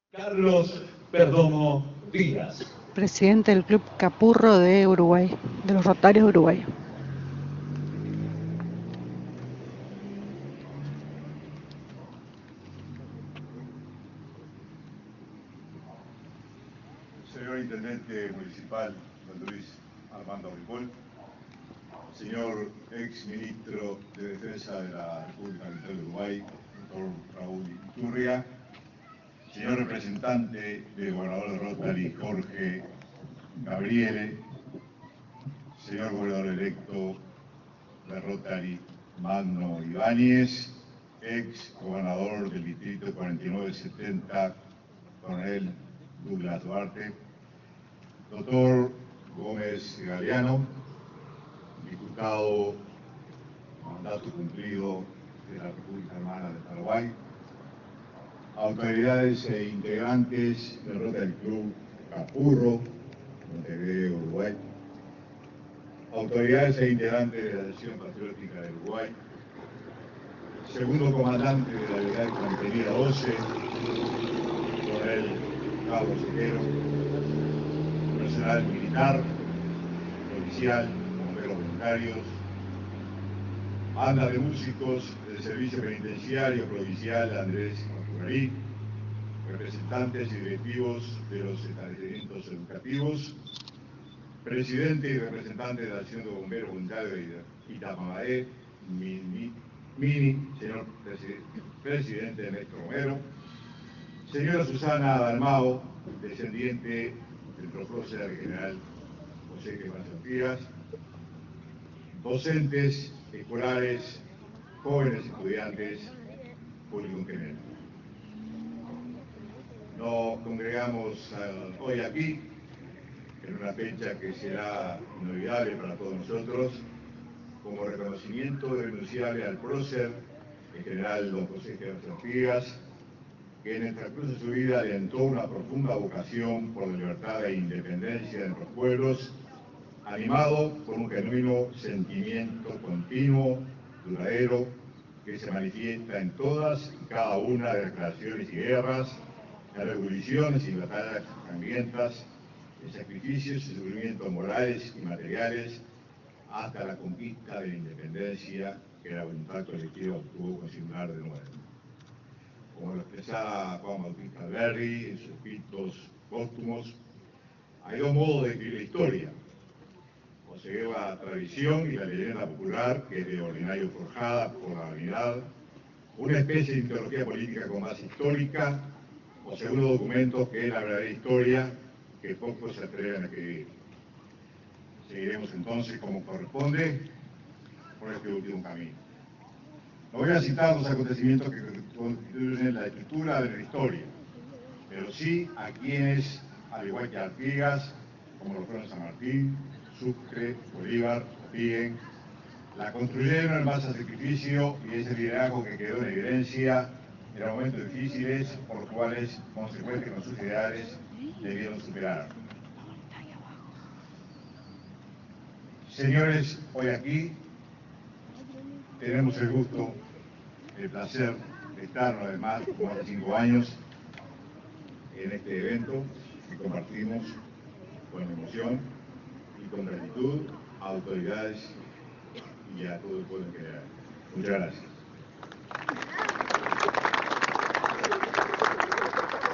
Carlos Perdomo Díaz. Presidente del Club Capurro de Uruguay, de los Rotarios de Uruguay. Señor Intendente Municipal, don Luis Armando Ripoll, señor ex ministro de Defensa de la República Oriental de Uruguay, doctor Raúl Iturria, señor representante del gobernador de Rotary, Jorge Gabriele, señor gobernador electo de Rotary, Magno Ibáñez, ex gobernador del distrito 4970, coronel Douglas Duarte, doctor Gómez Galeano, diputado mandato cumplido de la República Hermana de Paraguay, autoridades e integrantes del Rotary Club Capurro, Montevideo, Uruguay, autoridades e integrantes de la Nación Patriótica de Uruguay, segundo comandante de la Brigada de Infantería 12, coronel Carlos Sequero, personal militar, policial, bomberos voluntarios, banda de músicos del Servicio Penitenciario Provincial Andrés Marturarí, representantes y directivos de los establecimientos educativos, presidente y representante de la Asociación de Bomberos Voluntarios de Itapamaé, señor presidente Ernesto Romero, señora Susana Dalmao, descendiente del prócer general José Quemas Ortigas, docentes, escolares, jóvenes estudiantes, público en general. Nos congregamos hoy aquí, en una fecha que será inolvidable para todos nosotros, como reconocimiento irrenunciable al prócer, el general don José Quemas Ortigas, que en el transcurso de su vida alentó una profunda vocación por la libertad e independencia de nuestros pueblos, animado por un genuino sentimiento continuo, duradero, que se manifiesta en todas y cada una de las creaciones y guerras, las revoluciones y batallas sangrientas, de sacrificios y sufrimientos morales y materiales, hasta la conquista de la independencia que la voluntad colectiva obtuvo con singular de nuevo. Como lo expresaba Juan Bautista Alberdi en sus escritos póstumos, hay dos modos de escribir la historia: o se lleva la tradición y la leyenda popular, que es de ordinario forjada por la vanidad, una especie de mitología política con base histórica, o segundo documentos que es la verdadera historia, que pocos se atreven a escribir. Seguiremos entonces, como corresponde, por este último camino. No voy a citar los acontecimientos que constituyen la estructura de la historia, pero sí a quienes, al igual que Artigas, como lo fueron San Martín, Sucre, Bolívar, O'Higgins, la construyeron en base al sacrificio y ese liderazgo que quedó en evidencia en los momentos difíciles por los cuales, consecuentes con sus ideales, debieron superar. Señores, hoy aquí tenemos el gusto, el placer de estar además por más de 5 años en este evento que compartimos con emoción y con gratitud a autoridades y a todo el pueblo en general. Muchas gracias.